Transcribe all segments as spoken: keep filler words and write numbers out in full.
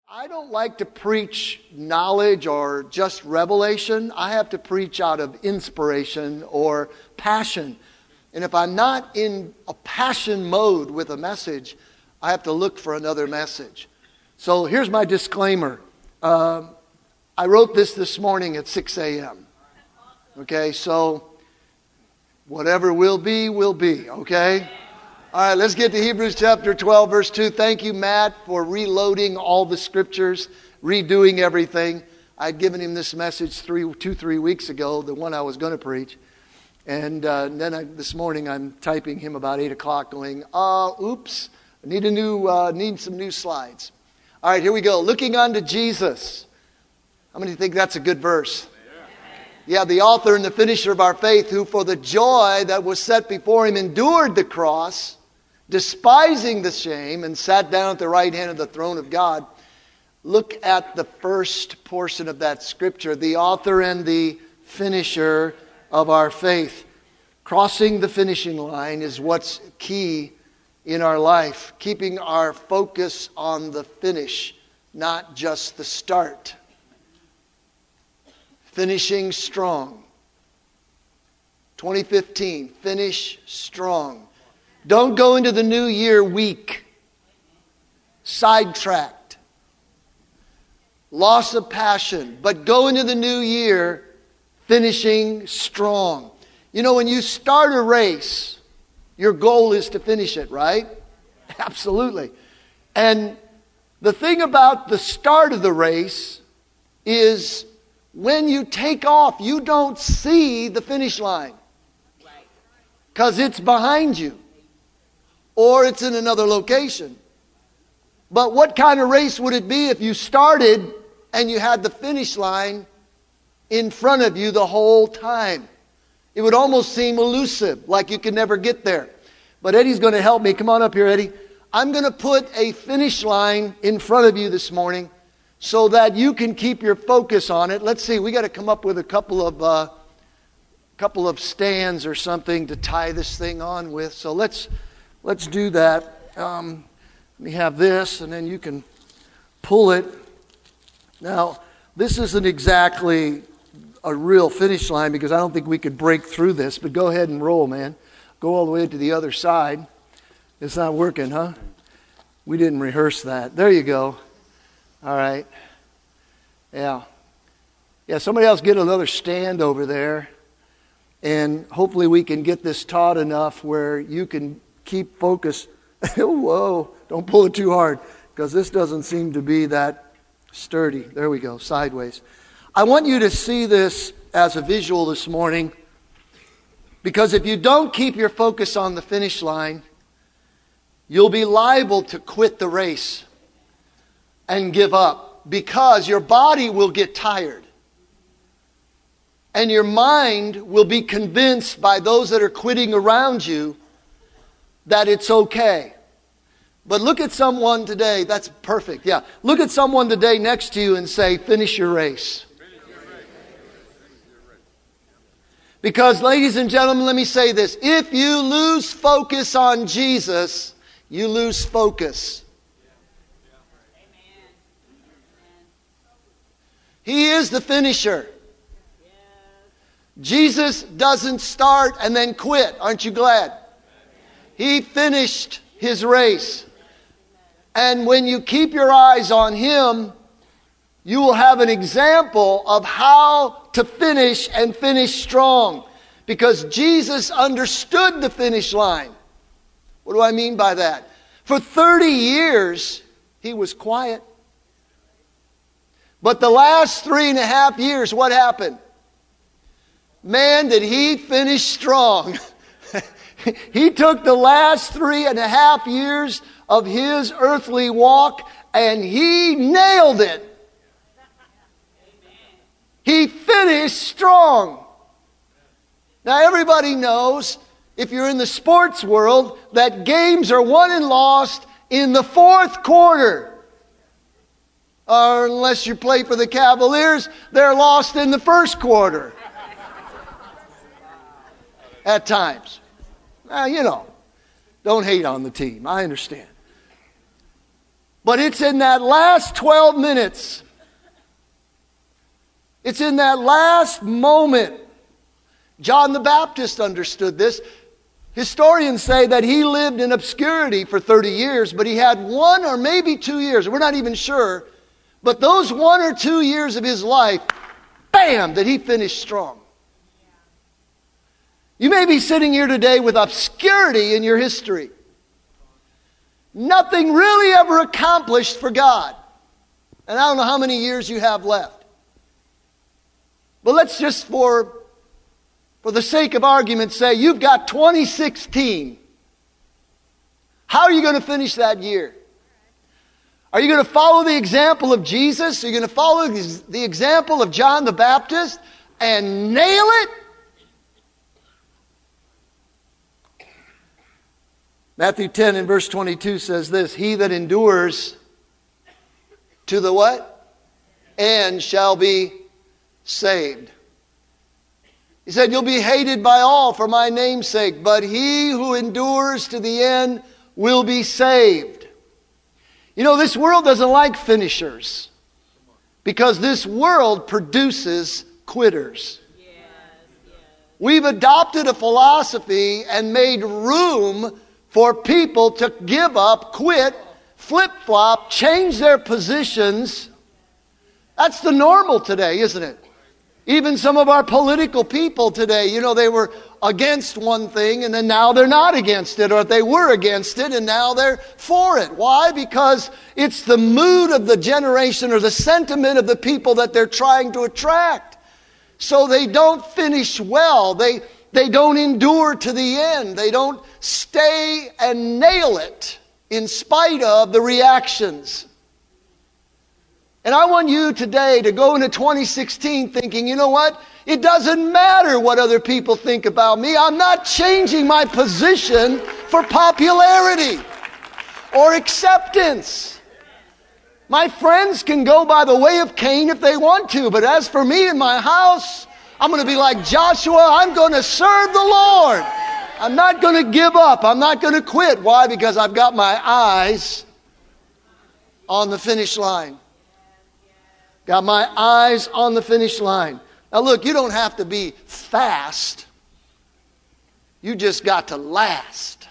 I don't like to preach knowledge or just revelation. I have to preach out of inspiration or passion. And if I'm not in a passion mode with a message, I have to look for another message. So here's my disclaimer. Uh, I wrote this this morning at six a.m. Okay, so whatever will be, will be, okay? All right, let's get to Hebrews chapter twelve, verse two. Thank you, Matt, for reloading all the scriptures, redoing everything. I'd given him this message three, two, three weeks ago, the one I was going to preach. And uh, then I, this morning I'm typing him about eight o'clock going, uh, oops, I need, a new, uh, need some new slides. All right, here we go. Looking unto Jesus. How many think that's a good verse? Yeah, the author and the finisher of our faith, who for the joy that was set before him endured the cross, despising the shame, and sat down at the right hand of the throne of God. Look at the first portion of that scripture, the author and the finisher of our faith. Crossing the finishing line is what's key in our life, keeping our focus on the finish, not just the start. Finishing strong. twenty fifteen, finish strong. Don't go into the new year weak, sidetracked, loss of passion, but go into the new year finishing strong. You know, when you start a race, your goal is to finish it, right? Absolutely. And the thing about the start of the race is when you take off, you don't see the finish line because it's behind you or it's in another location. But what kind of race would it be if you started and you had the finish line in front of you the whole time? It would almost seem elusive, like you could never get there. But Eddie's going to help me. Come on up here, Eddie. I'm going to put a finish line in front of you this morning so that you can keep your focus on it. Let's see, we got to come up with a couple of uh, couple of stands or something to tie this thing on with. So let's let's do that. Um, let me have this, and then you can pull it. Now, this isn't exactly a real finish line because I don't think we could break through this, but go ahead and roll, man. Go all the way to the other side. It's not working, huh? We didn't rehearse that. There you go. All right. Yeah. Yeah, somebody else get another stand over there. And hopefully we can get this taut enough where you can keep focus. Whoa, don't pull it too hard because this doesn't seem to be that sturdy. There we go, sideways. I want you to see this as a visual this morning because if you don't keep your focus on the finish line, you'll be liable to quit the race and give up because your body will get tired and your mind will be convinced by those that are quitting around you that it's okay. But look at someone today, that's perfect, yeah. Look at someone today next to you and say, finish your race. Because, ladies and gentlemen, let me say this. If you lose focus on Jesus, you lose focus. He is the finisher. Jesus doesn't start and then quit. Aren't you glad? He finished his race. And when you keep your eyes on him, you will have an example of how to finish and finish strong. Because Jesus understood the finish line. What do I mean by that? For thirty years, he was quiet. But the last three and a half years, what happened? Man, did he finish strong. He took the last three and a half years of his earthly walk and he nailed it. He finished strong. Now everybody knows, if you're in the sports world, that games are won and lost in the fourth quarter. Or unless you play for the Cavaliers, they're lost in the first quarter. At times. Now, you know, don't hate on the team. I understand. But it's in that last twelve minutes. It's in that last moment. John the Baptist understood this. Historians say that he lived in obscurity for thirty years, but he had one or maybe two years, we're not even sure, but those one or two years of his life, bam, that he finished strong. You may be sitting here today with obscurity in your history. Nothing really ever accomplished for God. And I don't know how many years you have left. But let's just, for, for the sake of argument, say you've got twenty sixteen. How are you going to finish that year? Are you going to follow the example of Jesus? Are you going to follow the example of John the Baptist and nail it? Matthew ten and verse twenty-two says this, he that endures to the what? End shall be saved. He said, you'll be hated by all for my name's sake, but he who endures to the end will be saved. You know, this world doesn't like finishers because this world produces quitters. Yes, yes. We've adopted a philosophy and made room for people to give up, quit, flip-flop, change their positions. That's the normal today, isn't it? Even some of our political people today, you know, they were against one thing and then now they're not against it, or they were against it and now they're for it. Why? Because it's the mood of the generation or the sentiment of the people that they're trying to attract. So they don't finish well. They They don't endure to the end. They don't stay and nail it in spite of the reactions. And I want you today to go into twenty sixteen thinking, you know what? It doesn't matter what other people think about me. I'm not changing my position for popularity or acceptance. My friends can go by the way of Cain if they want to, but as for me and my house, I'm going to be like Joshua. I'm going to serve the Lord. I'm not going to give up. I'm not going to quit. Why? Because I've got my eyes on the finish line. Got my eyes on the finish line. Now look, you don't have to be fast. You just got to last.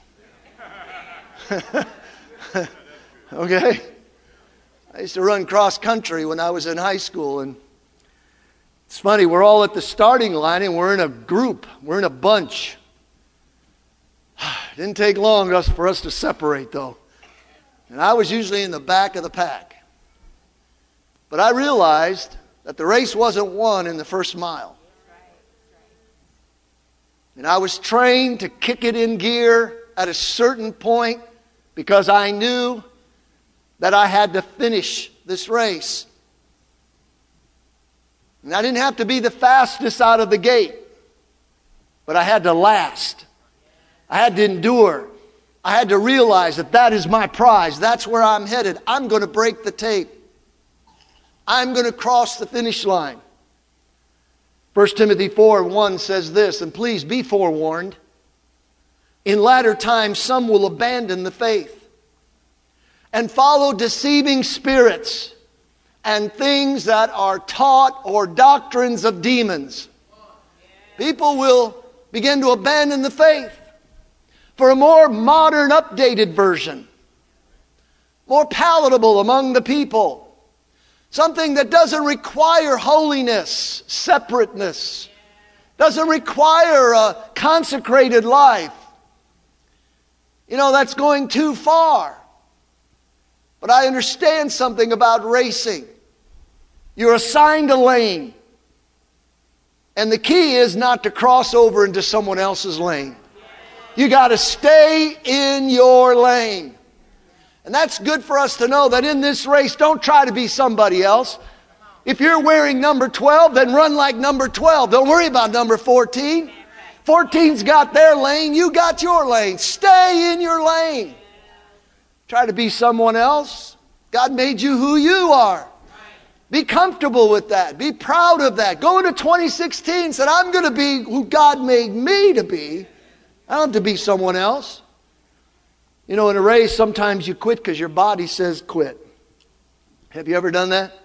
Okay? I used to run cross country when I was in high school, and it's funny, we're all at the starting line and we're in a group. We're in a bunch. It didn't take long for us to separate though. And I was usually in the back of the pack. But I realized that the race wasn't won in the first mile. And I was trained to kick it in gear at a certain point because I knew that I had to finish this race. And I didn't have to be the fastest out of the gate, but I had to last. I had to endure. I had to realize that that is my prize. That's where I'm headed. I'm going to break the tape. I'm going to cross the finish line. First Timothy four one says this, and please be forewarned. In latter times some will abandon the faith and follow deceiving spirits and things that are taught or doctrines of demons. People will begin to abandon the faith for a more modern, updated version. More palatable among the people. Something that doesn't require holiness, separateness. Doesn't require a consecrated life. You know, that's going too far. But I understand something about racing. You're assigned a lane. And the key is not to cross over into someone else's lane. You got to stay in your lane. And that's good for us to know that in this race, don't try to be somebody else. If you're wearing number twelve, then run like number twelve. Don't worry about number fourteen. fourteen's got their lane. You got your lane. Stay in your lane. Try to be someone else. God made you who you are. Be comfortable with that. Be proud of that. Go into twenty sixteen and say, I'm going to be who God made me to be. I don't have to be someone else. You know, in a race, sometimes you quit because your body says quit. Have you ever done that?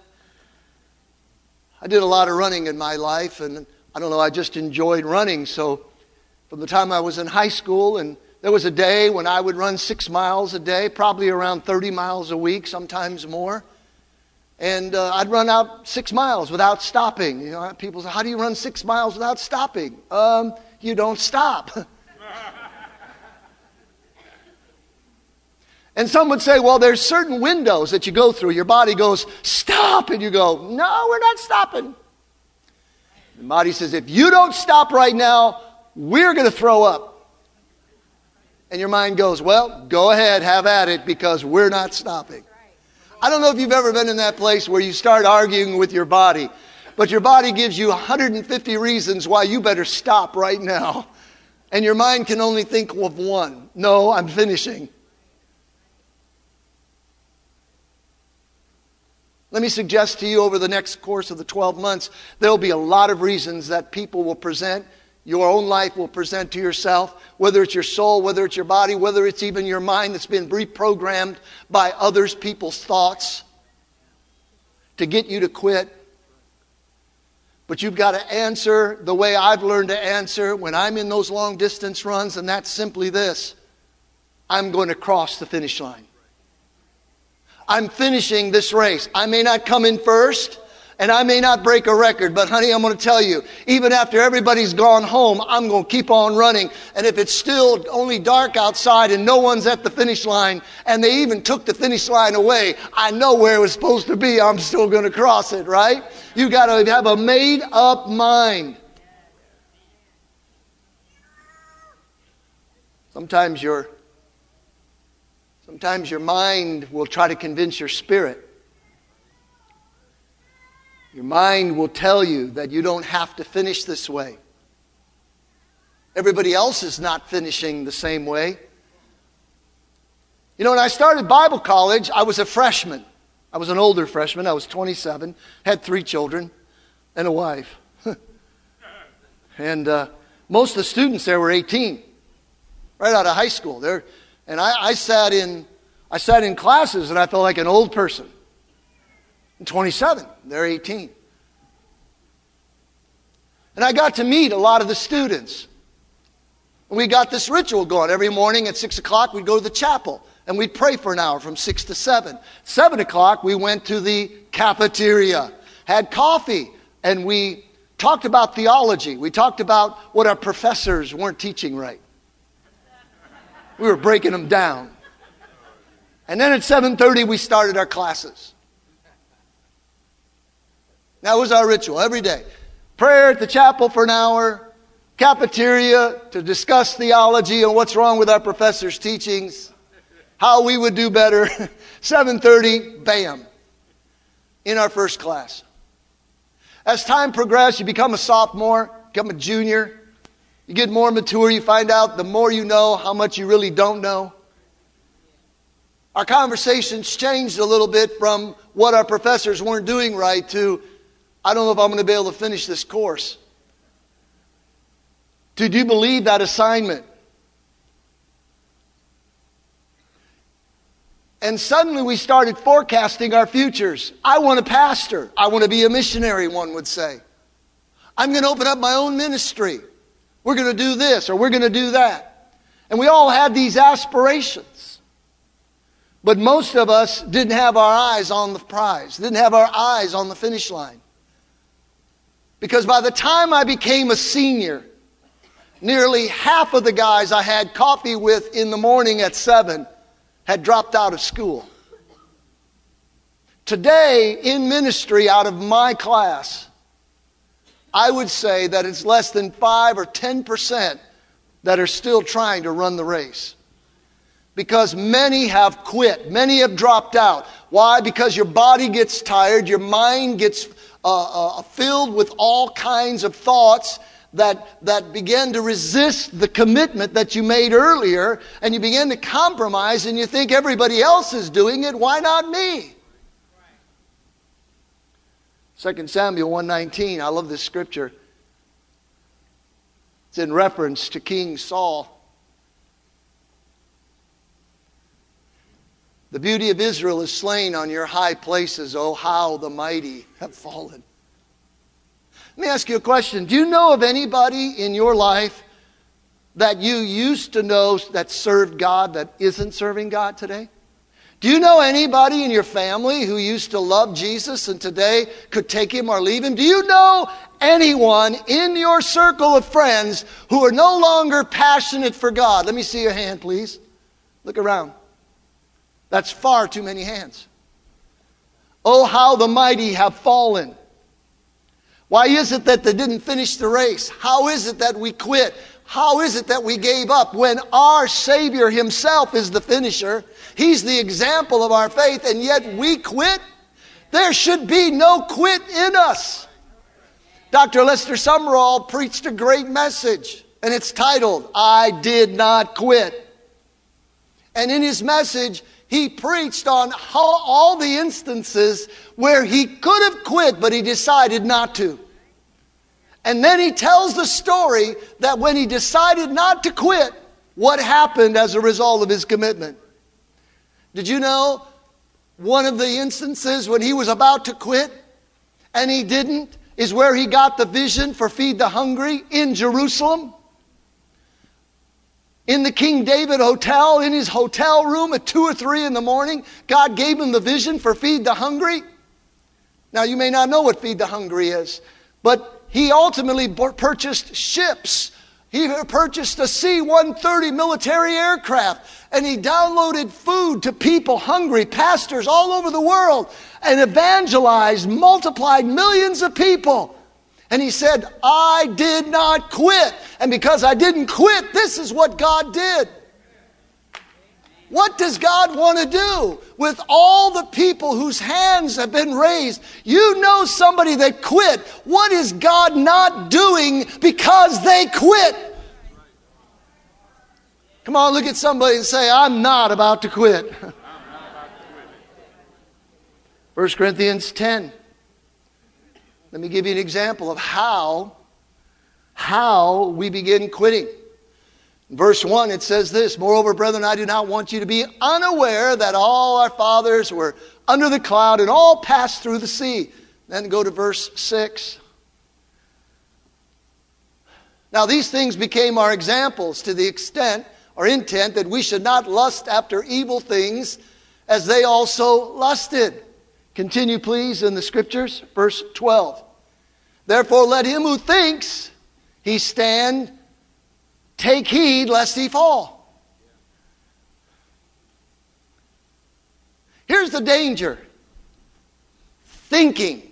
I did a lot of running in my life, and I don't know, I just enjoyed running. So from the time I was in high school, and there was a day when I would run six miles a day, probably around thirty miles a week, sometimes more. And uh, I'd run out six miles without stopping. You know, people say, how do you run six miles without stopping? Um, you don't stop. And some would say, well, there's certain windows that you go through. Your body goes, stop. And you go, no, we're not stopping. The body says, if you don't stop right now, we're going to throw up. And your mind goes, well, go ahead, have at it, because we're not stopping. I don't know if you've ever been in that place where you start arguing with your body, but your body gives you one hundred fifty reasons why you better stop right now. And your mind can only think of one. No, I'm finishing. Let me suggest to you over the next course of the twelve months, there'll be a lot of reasons that people will present, your own life will present to yourself, whether it's your soul, whether it's your body, whether it's even your mind that's been reprogrammed by others people's thoughts to get you to quit. But you've got to answer the way I've learned to answer when I'm in those long distance runs, and that's simply this: I'm going to cross the finish line. I'm finishing this race. I may not come in first, and I may not break a record, but honey, I'm going to tell you, even after everybody's gone home, I'm going to keep on running. And if it's still only dark outside and no one's at the finish line, and they even took the finish line away, I know where it was supposed to be. I'm still going to cross it, right? You got to have a made up mind. Sometimes you're Sometimes your mind will try to convince your spirit. Your mind will tell you that you don't have to finish this way. Everybody else is not finishing the same way. You know, when I started Bible college, I was a freshman. I was an older freshman. I was twenty-seven, had three children and a wife. and uh, most of the students there were eighteen, right out of high school. They're And I, I sat in I sat in classes and I felt like an old person. I'm twenty-seven, they're eighteen. And I got to meet a lot of the students. And we got this ritual going. Every morning at six o'clock we'd go to the chapel and we'd pray for an hour from six to seven. seven o'clock we went to the cafeteria, had coffee, and we talked about theology. We talked about what our professors weren't teaching right. We were breaking them down. And then at seven thirty, we started our classes. That was our ritual every day. Prayer at the chapel for an hour. Cafeteria to discuss theology and what's wrong with our professors' teachings. How we would do better. seven thirty, bam. In our first class. As time progressed, you become a sophomore, become a junior. You get more mature, you find out the more you know, how much you really don't know. Our conversations changed a little bit from what our professors weren't doing right to, I don't know if I'm going to be able to finish this course. To do you believe that assignment? And suddenly we started forecasting our futures. I want to pastor. I want to be a missionary, one would say. I'm going to open up my own ministry. We're going to do this or we're going to do that. And we all had these aspirations. But most of us didn't have our eyes on the prize, didn't have our eyes on the finish line. Because by the time I became a senior, nearly half of the guys I had coffee with in the morning at seven had dropped out of school. Today, in ministry, out of my class, I would say that it's less than five or ten percent that are still trying to run the race. Because many have quit. Many have dropped out. Why? Because your body gets tired. Your mind gets uh, uh, filled with all kinds of thoughts that, that begin to resist the commitment that you made earlier. And you begin to compromise and you think everybody else is doing it. Why not me? Second Samuel one nineteen. I love this scripture. It's in reference to King Saul. The beauty of Israel is slain on your high places. Oh, how the mighty have fallen. Let me ask you a question. Do you know of anybody in your life that you used to know that served God that isn't serving God today? Do you know anybody in your family who used to love Jesus and today could take him or leave him? Do you know anyone in your circle of friends who are no longer passionate for God? Let me see your hand, please. Look around. That's far too many hands. Oh, how the mighty have fallen. Why is it that they didn't finish the race? How is it that we quit? How is it that we gave up when our Savior himself is the finisher? He's the example of our faith, and yet we quit? There should be no quit in us. Doctor Lester Sumrall preached a great message, and it's titled, I Did Not Quit. And in his message, he preached on how all the instances where he could have quit, but he decided not to. And then he tells the story that when he decided not to quit, what happened as a result of his commitment. Did you know one of the instances when he was about to quit and he didn't is where he got the vision for Feed the Hungry in Jerusalem? In the King David Hotel, in his hotel room at two or three in the morning, God gave him the vision for Feed the Hungry. Now, you may not know what Feed the Hungry is, but he ultimately purchased ships. He purchased a C one thirty military aircraft, and he downloaded food to people hungry, pastors all over the world, and evangelized, multiplied millions of people. And he said, I did not quit. And because I didn't quit, this is what God did. What does God want to do with all the people whose hands have been raised? You know somebody that quit. What is God not doing because they quit? Come on, look at somebody and say, I'm not about to quit. First Corinthians ten. Let me give you an example of how, how we begin quitting. In verse one, it says this, Moreover, brethren, I do not want you to be unaware that all our fathers were under the cloud and all passed through the sea. Then go to verse six. Now these things became our examples to the extent or intent that we should not lust after evil things as they also lusted. Continue, please, in the scriptures, verse twelve. Therefore, let him who thinks he stand take heed lest he fall. Here's the danger. Thinking.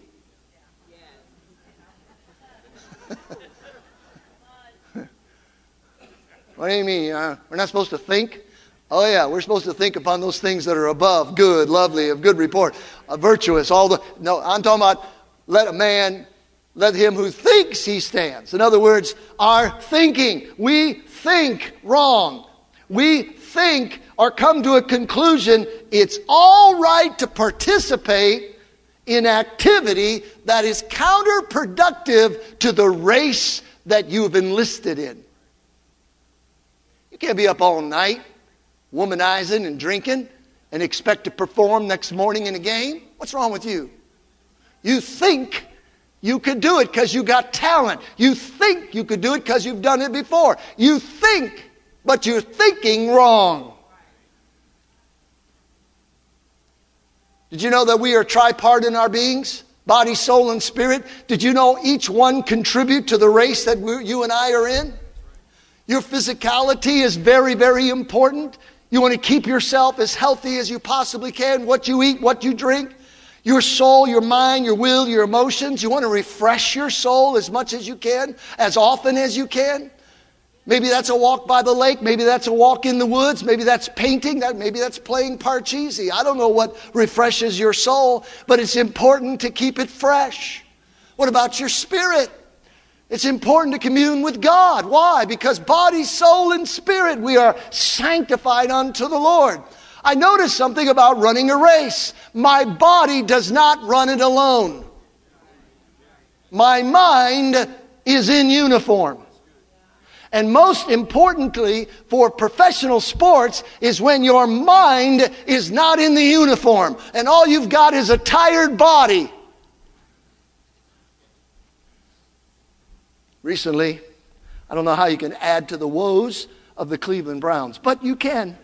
What do you mean? Uh, we're not supposed to think? Oh yeah, we're supposed to think upon those things that are above, good, lovely, of good report, uh, virtuous, all the... No, I'm talking about let a man, let him who thinks he stands. In other words, our thinking. We think wrong. We think or come to a conclusion it's all right to participate in activity that is counterproductive to the race that you've enlisted in. You can't be up all night womanizing and drinking and expect to perform next morning in a game. What's wrong with you? You think you could do it because you got talent. You think you could do it because you've done it before. You think, but you're thinking wrong. Did you know that we are tripart in our beings? Body, soul, and spirit. Did you know each one contribute to the race that we, you and I are in? Your physicality is very, very important. You want to keep yourself as healthy as you possibly can. What you eat, what you drink. Your soul, your mind, your will, your emotions. You want to refresh your soul as much as you can, as often as you can. Maybe that's a walk by the lake. Maybe that's a walk in the woods. Maybe that's painting. That Maybe that's playing Parcheesi. I don't know what refreshes your soul, but it's important to keep it fresh. What about your spirit? It's important to commune with God. Why? Because body, soul, and spirit, we are sanctified unto the Lord. I noticed something about running a race. My body does not run it alone. My mind is in uniform. And most importantly for professional sports is when your mind is not in the uniform and all you've got is a tired body. Recently, I don't know how you can add to the woes of the Cleveland Browns, but you can.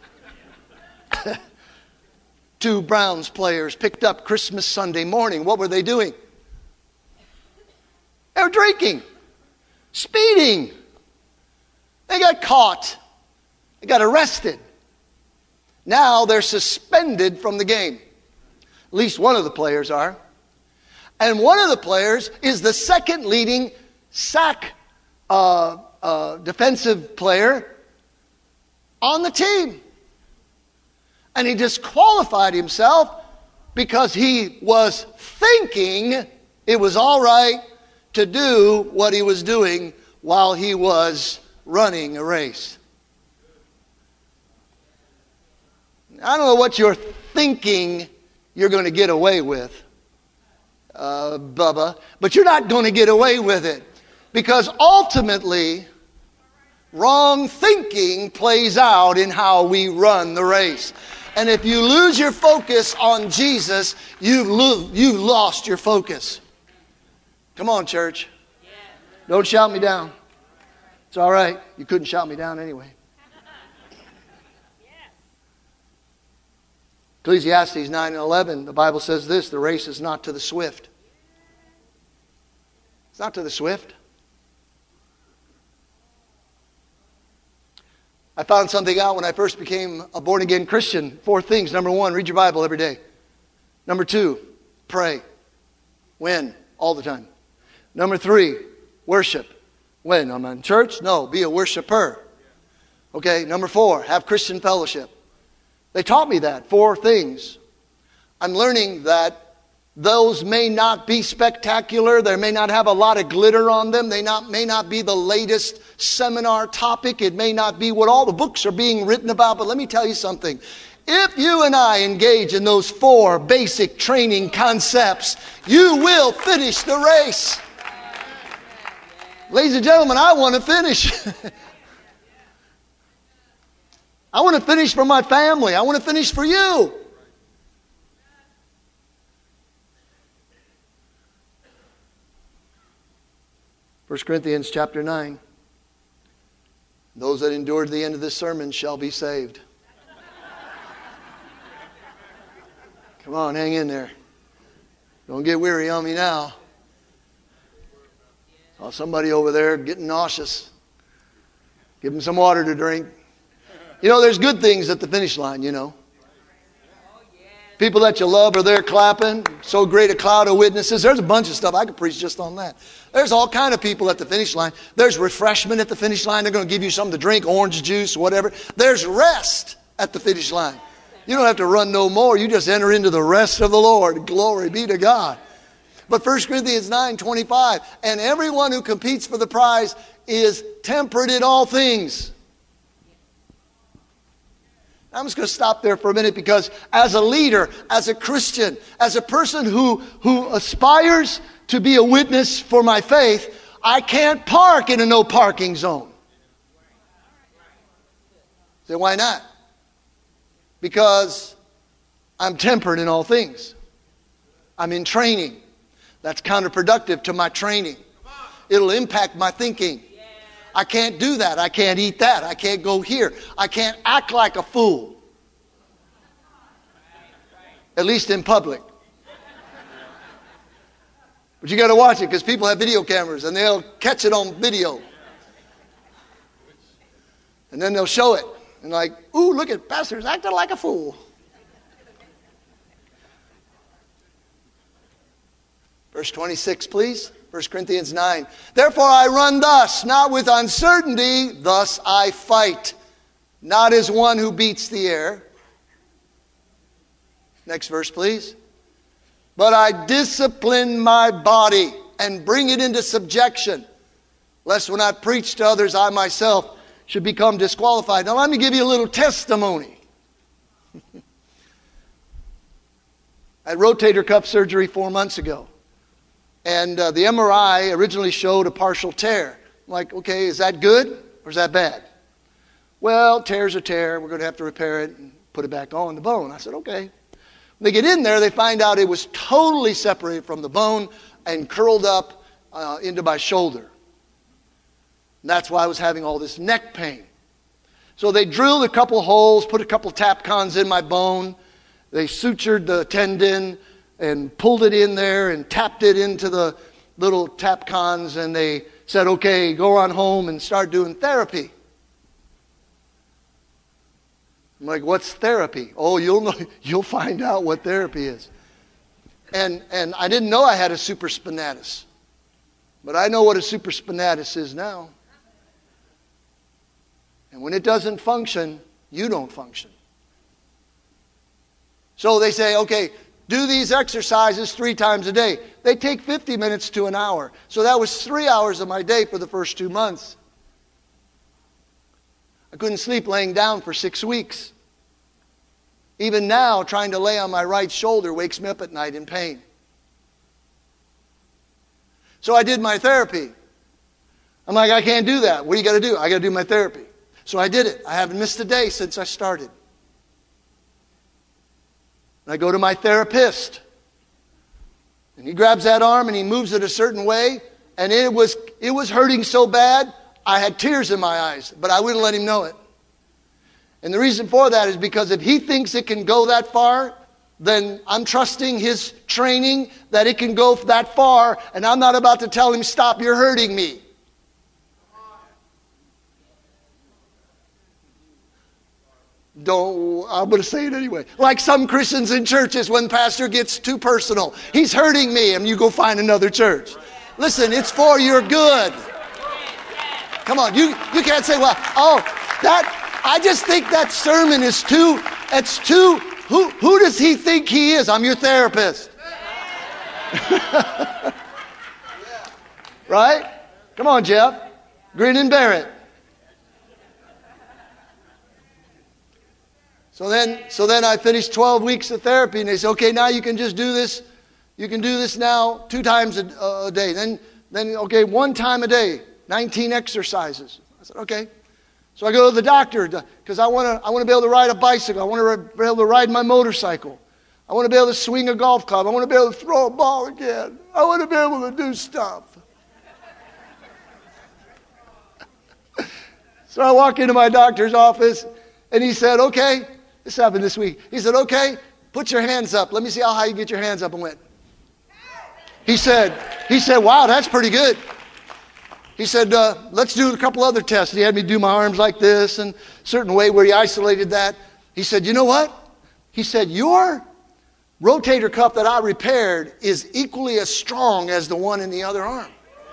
Two Browns players picked up Christmas Sunday morning. What were they doing? They were drinking, speeding. They got caught. They got arrested. Now they're suspended from the game. At least one of the players are. And one of the players is the second leading sack uh, uh, defensive player on the team. And he disqualified himself because he was thinking it was all right to do what he was doing while he was running a race. I don't know what you're thinking you're going to get away with, uh, Bubba, but you're not going to get away with it because ultimately wrong thinking plays out in how we run the race. And if you lose your focus on Jesus, you've, lo- you've lost your focus. Come on, church. Don't shout me down. It's all right. You couldn't shout me down anyway. Ecclesiastes nine and eleven, the Bible says this, the race is not to the swift. It's not to the swift. I found something out when I first became a born-again Christian. Four things. Number one, read your Bible every day. Number two, pray. When? All the time. Number three, worship. When? I'm in church? No, be a worshiper. Okay, number four, have Christian fellowship. They taught me that. Four things. I'm learning that those may not be spectacular. They may not have a lot of glitter on them. They not, may not be the latest seminar topic. It may not be what all the books are being written about. But let me tell you something. If you and I engage in those four basic training concepts, you will finish the race. Ladies and gentlemen, I want to finish. I want to finish for my family. I want to finish for you. First Corinthians chapter nine. Those that endure to the end of this sermon shall be saved. Come on, hang in there. Don't get weary on me now. Oh, somebody over there getting nauseous. Give them some water to drink. You know, there's good things at the finish line, you know. People that you love are there clapping. So great a cloud of witnesses. There's a bunch of stuff. I could preach just on that. There's all kind of people at the finish line. There's refreshment at the finish line. They're going to give you something to drink, orange juice, whatever. There's rest at the finish line. You don't have to run no more. You just enter into the rest of the Lord. Glory be to God. But First Corinthians nine twenty-five, and everyone who competes for the prize is temperate in all things. I'm just going to stop there for a minute because as a leader, as a Christian, as a person who, who aspires to be a witness for my faith, I can't park in a no parking zone. Say, why not? Because I'm tempered in all things. I'm in training. That's counterproductive to my training. It'll impact my thinking. I can't do that. I can't eat that. I can't go here. I can't act like a fool. At least in public. But you got to watch it because people have video cameras and they'll catch it on video. And then they'll show it. And like, ooh, look at pastors acting like a fool. Verse twenty-six, please. First Corinthians nine. Therefore I run thus, not with uncertainty, thus I fight. Not as one who beats the air. Next verse, please. But I discipline my body and bring it into subjection, lest when I preach to others, I myself should become disqualified. Now let me give you a little testimony. I had rotator cuff surgery four months ago. And uh, the M R I originally showed a partial tear. I'm like, okay, is that good or is that bad? Well, tear's a tear. We're going to have to repair it and put it back on the bone. I said, okay. When they get in there, they find out it was totally separated from the bone and curled up uh, into my shoulder. And that's why I was having all this neck pain. So they drilled a couple holes, put a couple Tapcons in my bone. They sutured the tendon and pulled it in there and tapped it into the little Tapcons. And they said, okay, go on home and start doing therapy. I'm like, what's therapy? Oh, you'll know, you'll find out what therapy is. And, and I didn't know I had a supraspinatus. But I know what a supraspinatus is now. And when it doesn't function, you don't function. So they say, okay, do these exercises three times a day. They take fifty minutes to an hour. So that was three hours of my day for the first two months. I couldn't sleep laying down for six weeks. Even now, trying to lay on my right shoulder wakes me up at night in pain. So I did my therapy. I'm like, I can't do that. What do you got to do? I got to do my therapy. So I did it. I haven't missed a day since I started. And I go to my therapist. And he grabs that arm and he moves it a certain way. And it was, it was hurting so bad, I had tears in my eyes. But I wouldn't let him know it. And the reason for that is because if he thinks it can go that far, then I'm trusting his training that it can go that far. And I'm not about to tell him, stop, you're hurting me. Don't, I'm going to say it anyway. Like some Christians in churches when pastor gets too personal. He's hurting me, and you go find another church. Listen, it's for your good. Come on, you, you can't say, well, oh, that, I just think that sermon is too, it's too, who, who does he think he is? I'm your therapist. Right? Come on, Jeff. Grin and bear it. So then, so then I finished twelve weeks of therapy, and they said, okay, now you can just do this. You can do this now two times a, a day. Then, then, okay, one time a day, nineteen exercises. I said, okay. So I go to the doctor because I want to. I want to be able to ride a bicycle. I want to be able to ride my motorcycle. I want to be able to swing a golf club. I want to be able to throw a ball again. I want to be able to do stuff. So I walk into my doctor's office, and he said, okay. This happened this week. He said, okay, put your hands up. Let me see how high you get your hands up. And went. He said, he said, wow, that's pretty good. He said, uh, let's do a couple other tests. He had me do my arms like this and a certain way where he isolated that. He said, you know what? He said, your rotator cuff that I repaired is equally as strong as the one in the other arm.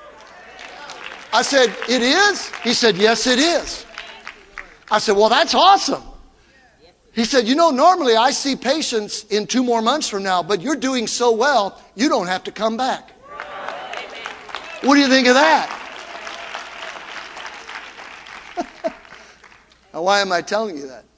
I said, it is? He said, yes, it is. I said, well, that's awesome. He said, you know, normally I see patients in two more months from now, but you're doing so well, you don't have to come back. What do you think of that? Now, why am I telling you that?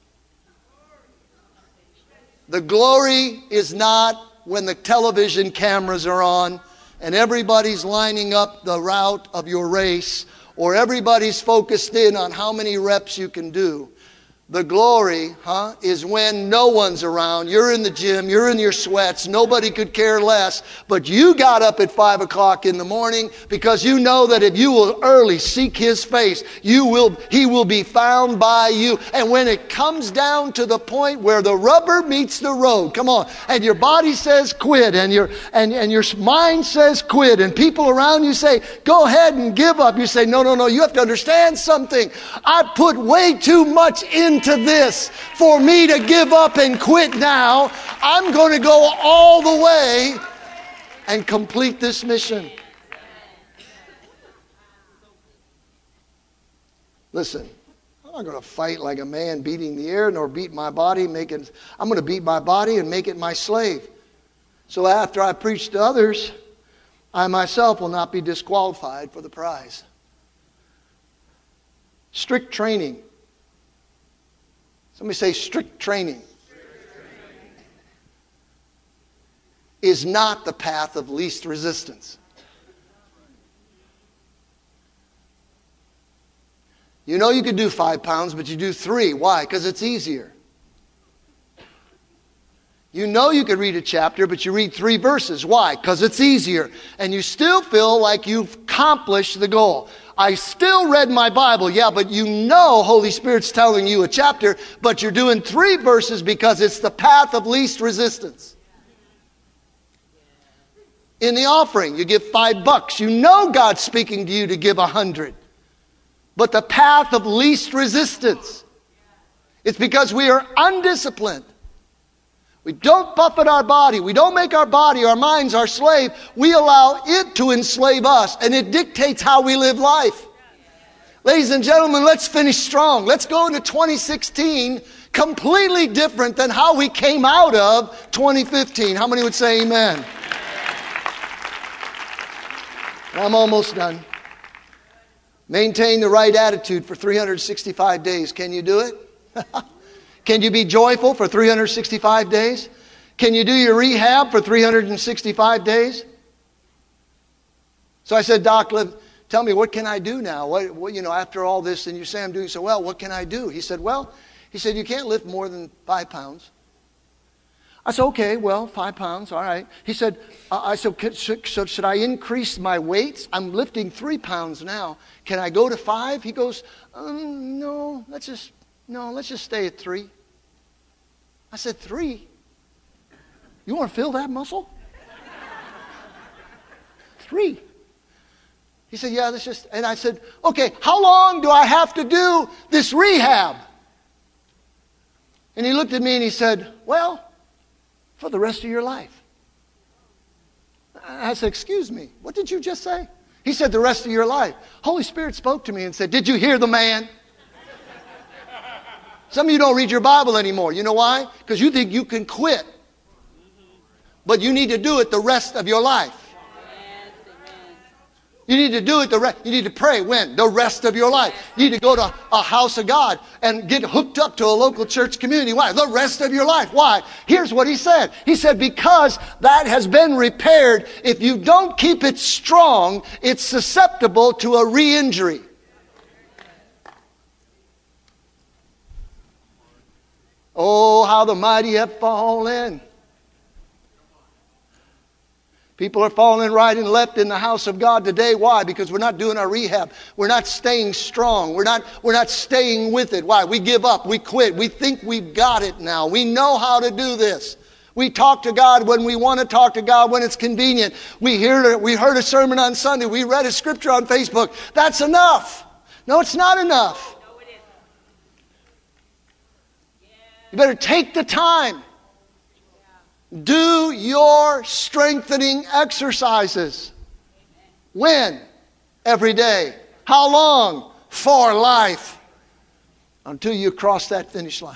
The glory is not when the television cameras are on and everybody's lining up the route of your race or everybody's focused in on how many reps you can do. The glory, huh, is when no one's around. You're in the gym. You're in your sweats. Nobody could care less. But you got up at five o'clock in the morning because you know that if you will early seek His face, you will, He will be found by you. And when it comes down to the point where the rubber meets the road, come on, and your body says quit, and your and, and your mind says quit, and people around you say, go ahead and give up. You say, no, no, no, you have to understand something. I put way too much into this for me to give up and quit now. I'm going to go all the way and complete this mission. Listen, I'm not going to fight like a man beating the air, nor beat my body, making, I'm going to beat my body and make it my slave. So after I preach to others, I myself will not be disqualified for the prize. Strict training. Somebody say strict training. Strict training is not the path of least resistance. You know you could do five pounds, but you do three. Why? Because it's easier. You know you could read a chapter, but you read three verses. Why? Because it's easier. And you still feel like you've accomplished the goal. I still read my Bible. Yeah, but you know Holy Spirit's telling you a chapter, but you're doing three verses because it's the path of least resistance. In the offering, you give five bucks. You know God's speaking to you to give a hundred. But the path of least resistance. It's because we are undisciplined. We don't buffet our body. We don't make our body, our minds, our slave. We allow it to enslave us, and it dictates how we live life. Ladies and gentlemen, let's finish strong. Let's go into twenty sixteen completely different than how we came out of twenty fifteen. How many would say amen? I'm almost done. Maintain the right attitude for three hundred sixty-five days. Can you do it? Can you be joyful for three hundred sixty-five days? Can you do your rehab for three hundred sixty-five days? So I said, Doc, tell me, what can I do now? What, what, you know, after all this, and you say I'm doing so well, what can I do? He said, well, he said, you can't lift more than five pounds. I said, okay, well, five pounds, all right. He said, uh, I said, so should I increase my weights? I'm lifting three pounds now. Can I go to five? He goes, um, no, let's just, no, let's just stay at three. I said, three? You want to feel that muscle? Three. He said, yeah, that's just, and I said, okay, how long do I have to do this rehab? And he looked at me and he said, well, for the rest of your life. I said, excuse me, what did you just say? He said, the rest of your life. Holy Spirit spoke to me and said, did you hear the man? Some of you don't read your Bible anymore. You know why? Because you think you can quit. But you need to do it the rest of your life. You need to do it the rest. You need to pray when? The rest of your life. You need to go to a house of God and get hooked up to a local church community. Why? The rest of your life. Why? Here's what he said. He said, because that has been repaired, if you don't keep it strong, it's susceptible to a re-injury. Oh, how the mighty have fallen. People are falling right and left in the house of God today. Why? Because we're not doing our rehab. We're not staying strong. We're not, we're not staying with it. Why? We give up. We quit. We think we've got it now. We know how to do this. We talk to God when we want to talk to God, when it's convenient. We hear, we heard a sermon on Sunday. We read a scripture on Facebook. That's enough. No, it's not enough. You better take the time. Do your strengthening exercises. When? Every day. How long? For life. Until you cross that finish line.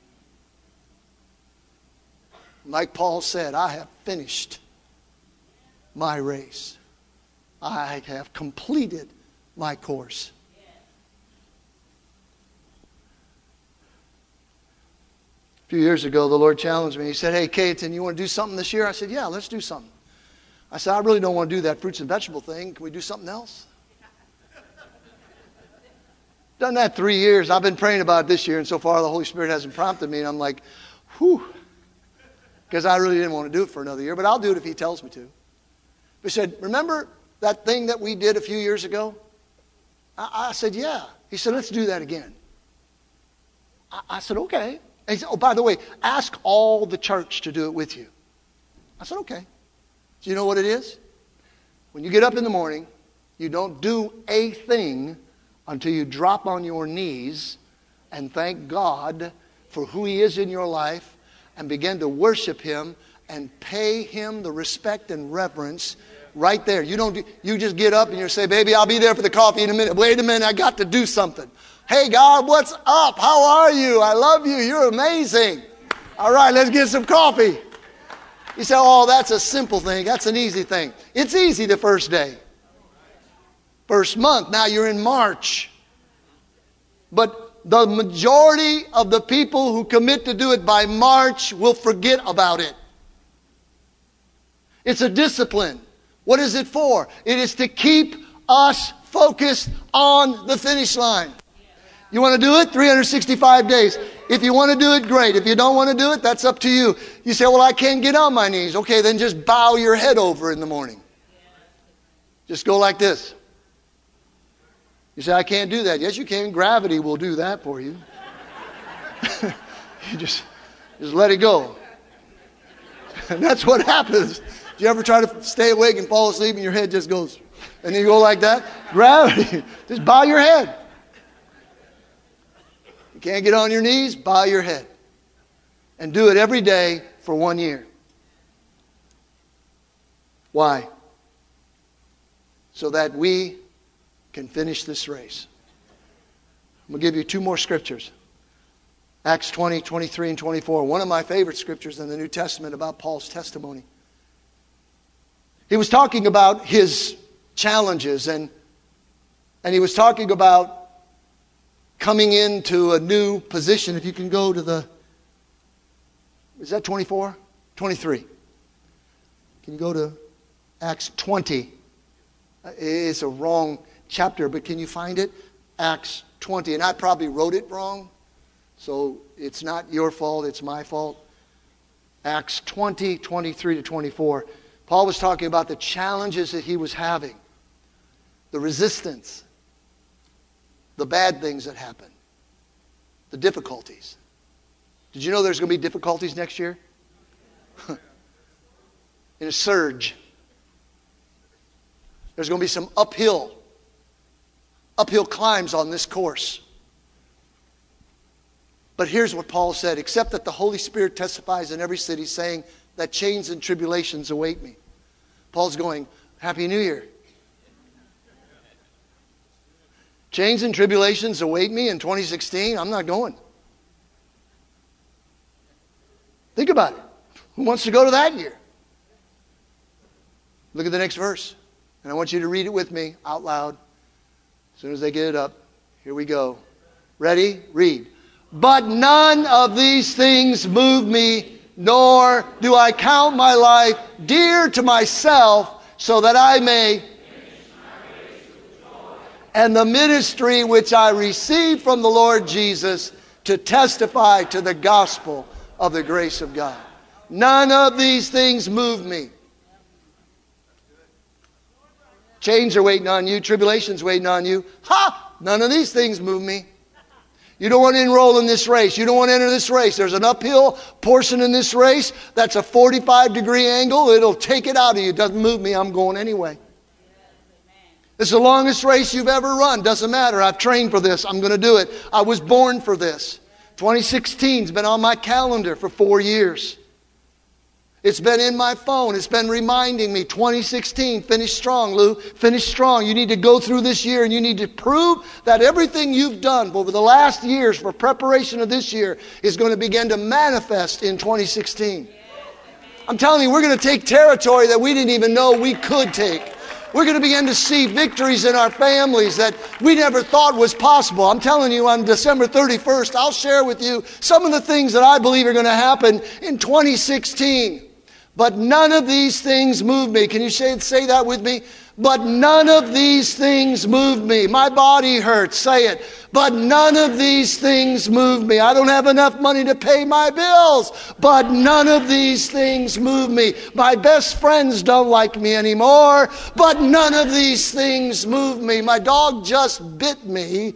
Like Paul said, I have finished my race. I have completed my course. A few years ago, the Lord challenged me. He said, hey, Cayetan, you want to do something this year? I said, yeah, let's do something. I said, I really don't want to do that fruits and vegetable thing. Can we do something else? Done that three years. I've been praying about it this year, and so far the Holy Spirit hasn't prompted me. And I'm like, whew. Because I really didn't want to do it for another year, but I'll do it if He tells me to. He said, remember that thing that we did a few years ago? I, I said, yeah. He said, let's do that again. I, I said, okay. And he said, oh, by the way, ask all the church to do it with you. I said, okay. Do you know what it is? When you get up in the morning, you don't do a thing until you drop on your knees and thank God for who He is in your life and begin to worship Him and pay Him the respect and reverence right there. You don't. Do, you just get up and you say, baby, I'll be there for the coffee in a minute. Wait a minute, I got to do something. Hey, God, what's up? How are you? I love you. You're amazing. All right, let's get some coffee. You say, oh, that's a simple thing. That's an easy thing. It's easy the first day. First month. Now you're in March. But the majority of the people who commit to do it by March will forget about it. It's a discipline. What is it for? It is to keep us focused on the finish line. You want to do it? three hundred sixty-five days. If you want to do it, great. If you don't want to do it, that's up to you. You say, well, I can't get on my knees. Okay, then just bow your head over in the morning. Just go like this. You say, I can't do that. Yes, you can. Gravity will do that for you. You just, just let it go. And that's what happens. Do you ever try to stay awake and fall asleep and your head just goes, and then you go like that? Gravity. Just bow your head. You can't get on your knees? Bow your head. And do it every day for one year. Why? So that we can finish this race. I'm going to give you two more scriptures. Acts twenty, twenty-three, and twenty-four. One of my favorite scriptures in the New Testament about Paul's testimony. He was talking about his challenges and, and he was talking about coming into a new position. If you can go to the, is that twenty-four? twenty-three. Can you go to Acts twenty? It's a wrong chapter, but can you find it? Acts twenty. And I probably wrote it wrong, so it's not your fault, it's my fault. Acts twenty, twenty-three to twenty-four. Paul was talking about the challenges that he was having, the resistance, the bad things that happen, the difficulties. Did you know there's going to be difficulties next year? In a surge. There's going to be some uphill, uphill climbs on this course. But here's what Paul said, except that the Holy Spirit testifies in every city saying that chains and tribulations await me. Paul's going, Happy New Year. Chains and tribulations await me in twenty sixteen. I'm not going. Think about it. Who wants to go to that year? Look at the next verse. And I want you to read it with me out loud. As soon as they get it up. Here we go. Ready? Read. But none of these things move me, nor do I count my life dear to myself, so that I may and the ministry which I received from the Lord Jesus to testify to the gospel of the grace of God. None of these things move me. Chains are waiting on you. Tribulations waiting on you. Ha! None of these things move me. You don't want to enroll in this race. You don't want to enter this race. There's an uphill portion in this race. That's a forty-five degree angle. It'll take it out of you. It doesn't move me. I'm going anyway. It's the longest race you've ever run. Doesn't matter. I've trained for this. I'm going to do it. I was born for this. twenty sixteen's been on my calendar for four years. It's been in my phone. It's been reminding me, twenty sixteen, finish strong, Lou. Finish strong. You need to go through this year and you need to prove that everything you've done over the last years for preparation of this year is going to begin to manifest in twenty sixteen. I'm telling you, we're going to take territory that we didn't even know we could take. We're going to begin to see victories in our families that we never thought was possible. I'm telling you, on December thirty-first, I'll share with you some of the things that I believe are going to happen in twenty sixteen. But none of these things move me. Can you say, say that with me? But none of these things move me. My body hurts. Say it. But none of these things move me. I don't have enough money to pay my bills. But none of these things move me. My best friends don't like me anymore. But none of these things move me. My dog just bit me.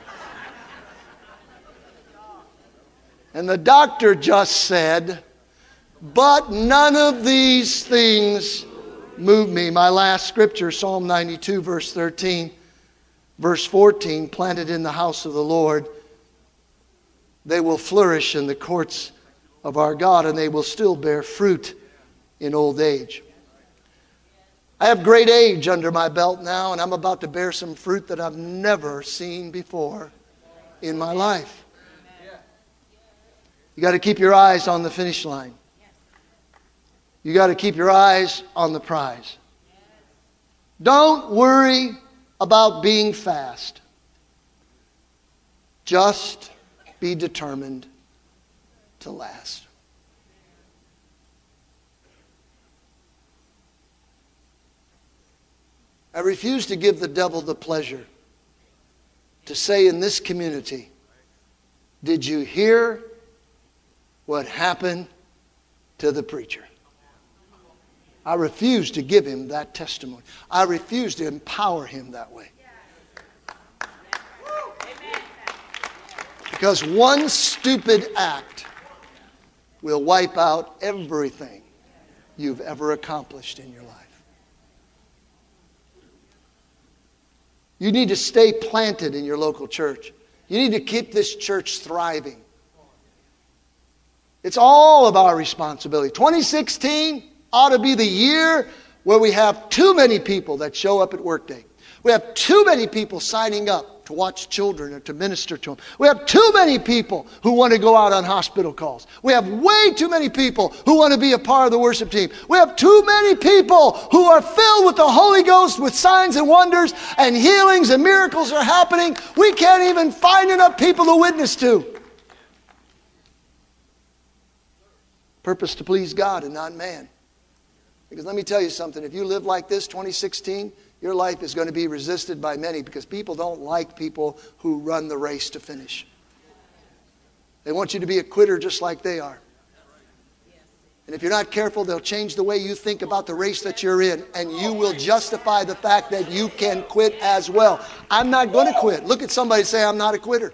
And the doctor just said, but none of these things move me. My last scripture, Psalm ninety-two, verse thirteen. Verse fourteen, planted in the house of the Lord, they will flourish in the courts of our God, and they will still bear fruit in old age. I have great age under my belt now, and I'm about to bear some fruit that I've never seen before in my life. You got to keep your eyes on the finish line. You got to keep your eyes on the prize. Don't worry about being fast. Just be determined to last. I refuse to give the devil the pleasure to say in this community, did you hear what happened to the preacher? I refuse to give him that testimony. I refuse to empower him that way. Because one stupid act will wipe out everything you've ever accomplished in your life. You need to stay planted in your local church. You need to keep this church thriving. It's all of our responsibility. twenty sixteen ought to be the year where we have too many people that show up at workday. We have too many people signing up to watch children or to minister to them. We have too many people who want to go out on hospital calls. We have way too many people who want to be a part of the worship team. We have too many people who are filled with the Holy Ghost with signs and wonders and healings and miracles are happening. We can't even find enough people to witness to. Purpose to please God and not man. Because let me tell you something, if you live like this twenty sixteen, your life is going to be resisted by many because people don't like people who run the race to finish. They want you to be a quitter just like they are. And if you're not careful, they'll change the way you think about the race that you're in, and you will justify the fact that you can quit as well. I'm not going to quit. Look at somebody and say, I'm not a quitter.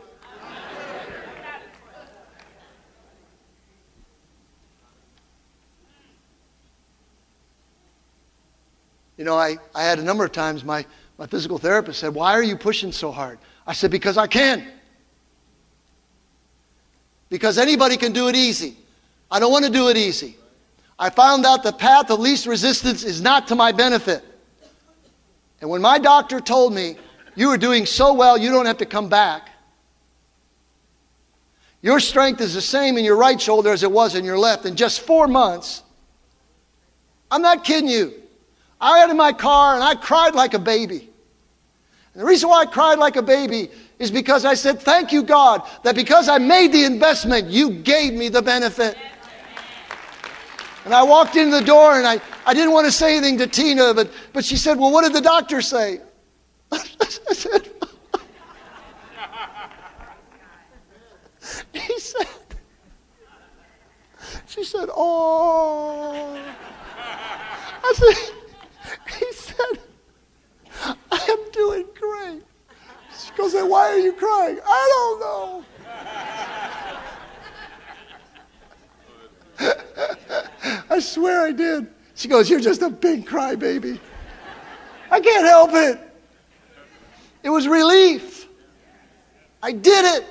You know, I, I had a number of times my, my physical therapist said, why are you pushing so hard? I said, because I can. Because anybody can do it easy. I don't want to do it easy. I found out the path of least resistance is not to my benefit. And when my doctor told me, you are doing so well, you don't have to come back. Your strength is the same in your right shoulder as it was in your left. In just four months, I'm not kidding you. I got in my car and I cried like a baby. And the reason why I cried like a baby is because I said, thank you, God, that because I made the investment, you gave me the benefit. And I walked in the door and I, I didn't want to say anything to Tina, but, but she said, well, what did the doctor say? I said, he said, she said, oh. I said, he said, I am doing great. She goes, then why are you crying? I don't know. I swear I did. She goes, you're just a big crybaby. I can't help it. It was relief. I did it.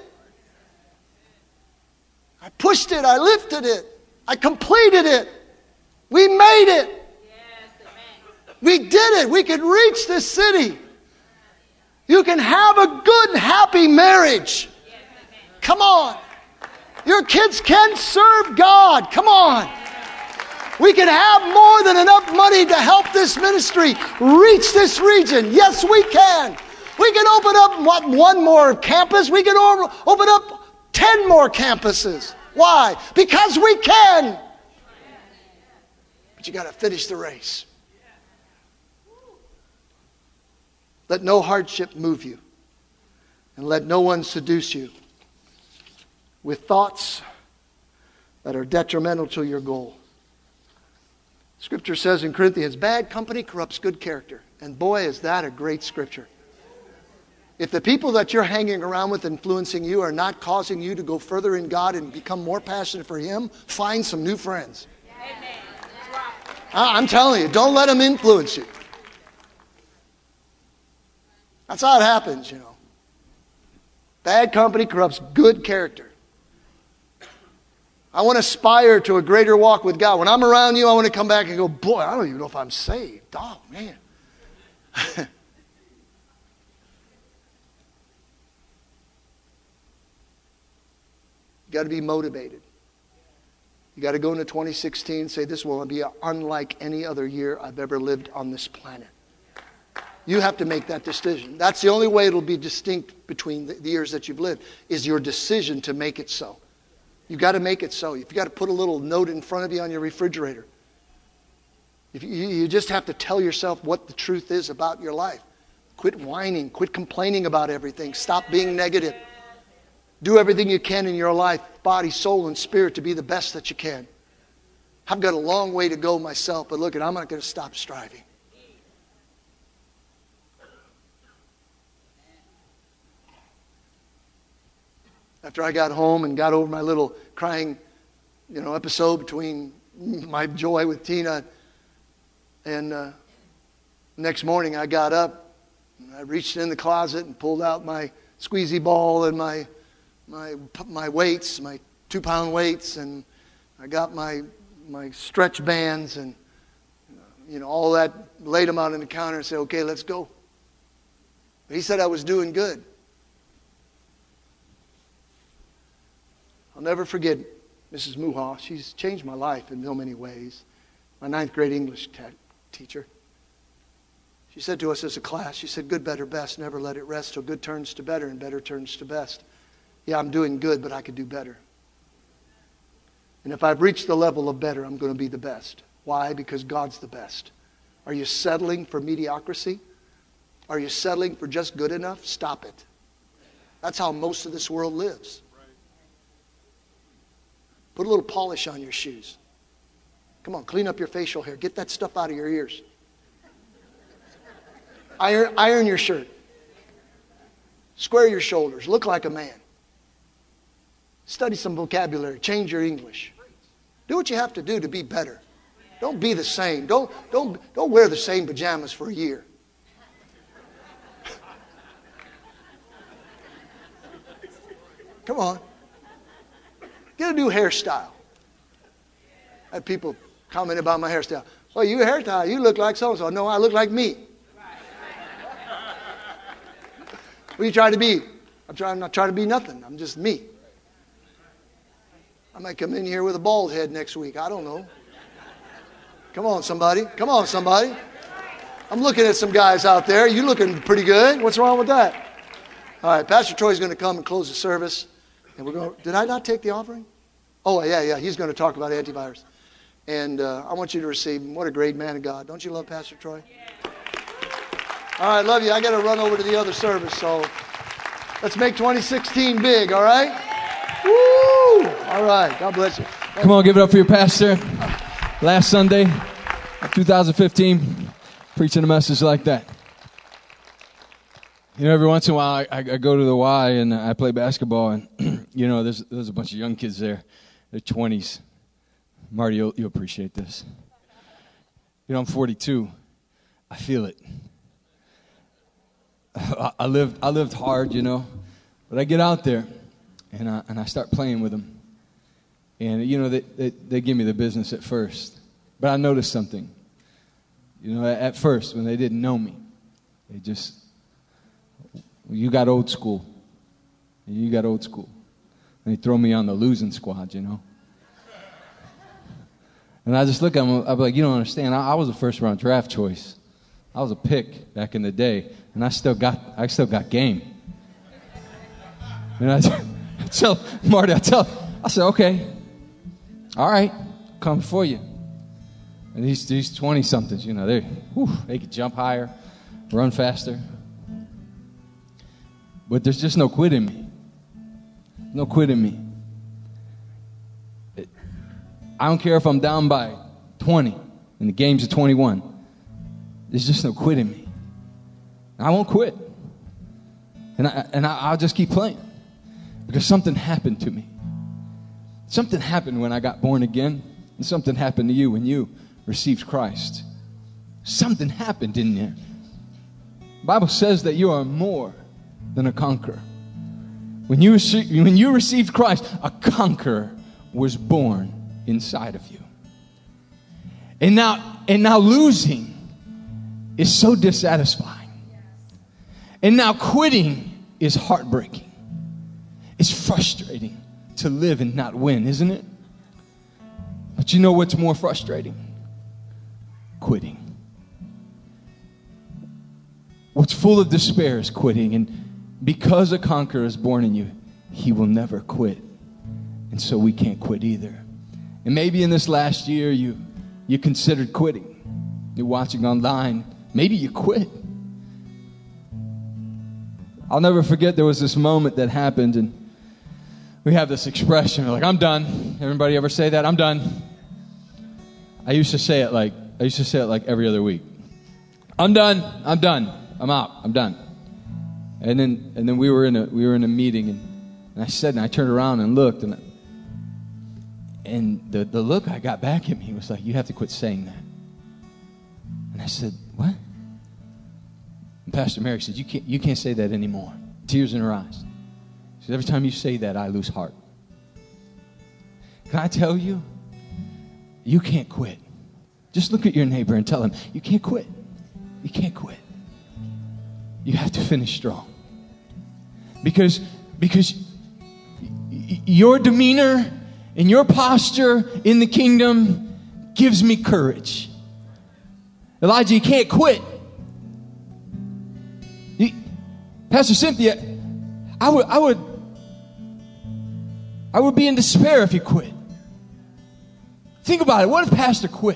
I pushed it. I lifted it. I completed it. We made it. We did it. We could reach this city. You can have a good, happy marriage. Come on. Your kids can serve God. Come on. We can have more than enough money to help this ministry reach this region. Yes, we can. We can open up what, one more campus. We can open up ten more campuses. Why? Because we can. But you got to finish the race. Let no hardship move you, and let no one seduce you with thoughts that are detrimental to your goal. Scripture says in Corinthians, bad company corrupts good character. And boy, is that a great scripture. If the people that you're hanging around with influencing you are not causing you to go further in God and become more passionate for Him, find some new friends. Amen. I'm telling you, don't let them influence you. That's how it happens, you know. Bad company corrupts good character. I want to aspire to a greater walk with God. When I'm around you, I want to come back and go, boy, I don't even know if I'm saved. Oh, man. You got to be motivated. You got to go into twenty sixteen and say, this will be unlike any other year I've ever lived on this planet. You have to make that decision. That's the only way it'll be distinct between the years that you've lived, is your decision to make it so. You've got to make it so. You've got to put a little note in front of you on your refrigerator. If you, you just have to tell yourself what the truth is about your life. Quit whining. Quit complaining about everything. Stop being negative. Do everything you can in your life, body, soul, and spirit, to be the best that you can. I've got a long way to go myself, but look, I'm not going to stop striving. After I got home and got over my little crying, you know, episode between my joy with Tina, and uh, next morning I got up, and I reached in the closet and pulled out my squeezy ball and my my my weights, my two pound weights, and I got my my stretch bands and you know all that, laid them out on the counter and said, "Okay, let's go." But he said I was doing good. I'll never forget Missus Muha. She's changed my life in so many ways. My ninth grade English te- teacher. She said to us as a class, she said, "Good, better, best. Never let it rest till good turns to better and better turns to best." Yeah, I'm doing good, but I could do better. And if I've reached the level of better, I'm going to be the best. Why? Because God's the best. Are you settling for mediocrity? Are you settling for just good enough? Stop it. That's how most of this world lives. Put a little polish on your shoes. Come on, clean up your facial hair. Get that stuff out of your ears. Iron, iron your shirt. Square your shoulders. Look like a man. Study some vocabulary. Change your English. Do what you have to do to be better. Don't be the same. Don't, don't, don't wear the same pajamas for a year. Come on. Get a new hairstyle. I had people comment about my hairstyle. Well, you hairstyle, you look like so-and-so. No, I look like me. What are you trying to be? I'm, trying, I'm not trying to be nothing. I'm just me. I might come in here with a bald head next week. I don't know. Come on, somebody. Come on, somebody. I'm looking at some guys out there. You looking pretty good. What's wrong with that? All right, Pastor Troy's going to come and close the service. And we're going. Did I not take the offering? Oh, yeah, yeah. He's going to talk about antivirus. And uh, I want you to receive him. What a great man of God. Don't you love Pastor Troy? All right, love you. I got to run over to the other service. So let's make twenty sixteen big, all right? Woo! All right. God bless you. Come on, give it up for your pastor. Last Sunday, two thousand fifteen, preaching a message like that. You know, every once in a while, I, I go to the Y and I play basketball, and, you know, there's, there's a bunch of young kids there. They're twenties. Marty, you'll, you'll appreciate this. You know, I'm forty-two. I feel it. I, I lived I lived hard, you know, but I get out there, and I, and I start playing with them. And, you know, they, they, they give me the business at first. But I noticed something. You know, at first, when they didn't know me, they just... You got old school. You got old school. And they throw me on the losing squad, you know. And I just look at them, I'm like, you don't understand. I, I was a first-round draft choice. I was a pick back in the day, and I still got, I still got game. And I tell Marty, I tell, I said, okay, all right, come for you. And these these twenty-somethings, you know, they they could jump higher, run faster. But there's just no quit in me. No quit in me. It, I don't care if I'm down by twenty and the game's at twenty-one. There's just no quit in me. I won't quit. And, I, and I, I'll just keep playing. Because something happened to me. Something happened when I got born again. And something happened to you when you received Christ. Something happened in there. The Bible says that you are more than a conqueror. When you, rece- when you received Christ, a conqueror was born inside of you. And now, and now losing is so dissatisfying. And now quitting is heartbreaking. It's frustrating to live and not win, isn't it? But you know what's more frustrating? Quitting. What's full of despair is quitting. And because a conqueror is born in you, he will never quit. And so we can't quit either. And maybe in this last year, you, you considered quitting. You're watching online. Maybe you quit. I'll never forget there was this moment that happened, and we have this expression, we're like, I'm done. Everybody ever say that? I'm done. I used to say it like, I used to say it like every other week. I'm done. I'm done. I'm out. I'm done. And then, and then we were in a, we were in a meeting, and, and I said, and I turned around and looked, and, and the, the look I got back at me was like, you have to quit saying that. And I said, what? And Pastor Mary said, you can't, you can't say that anymore. Tears in her eyes. She said, every time you say that, I lose heart. Can I tell you? You can't quit. Just look at your neighbor and tell him, you can't quit. You can't quit. You have to finish strong. Because, because your demeanor and your posture in the kingdom gives me courage. Elijah, you can't quit. You, Pastor Cynthia, I would, I would, I would be in despair if you quit. Think about it. What if Pastor quit?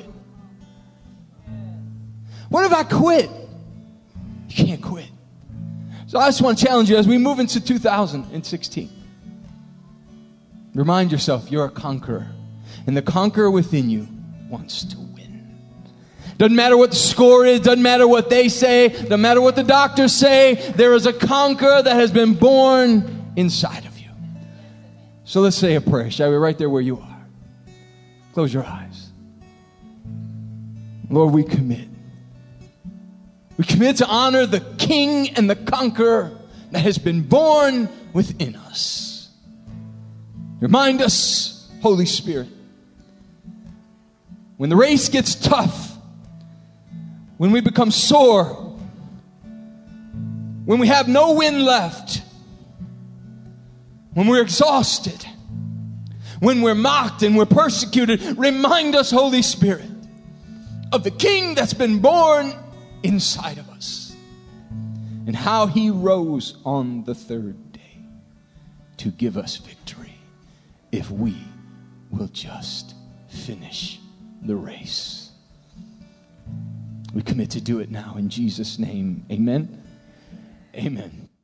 What if I quit? You can't quit. So I just want to challenge you as we move into two thousand sixteen. Remind yourself you're a conqueror. And the conqueror within you wants to win. Doesn't matter what the score is. Doesn't matter what they say. Doesn't matter what the doctors say. There is a conqueror that has been born inside of you. So let's say a prayer, shall we? Right there where you are. Close your eyes. Lord, we commit. We commit to honor the King and the conqueror that has been born within us. Remind us, Holy Spirit, when the race gets tough, when we become sore, when we have no wind left, when we're exhausted, when we're mocked and we're persecuted, remind us, Holy Spirit, of the King that's been born inside of us and how he rose on the third day to give us victory if we will just finish the race. We commit to do it now in Jesus' name. Amen. Amen.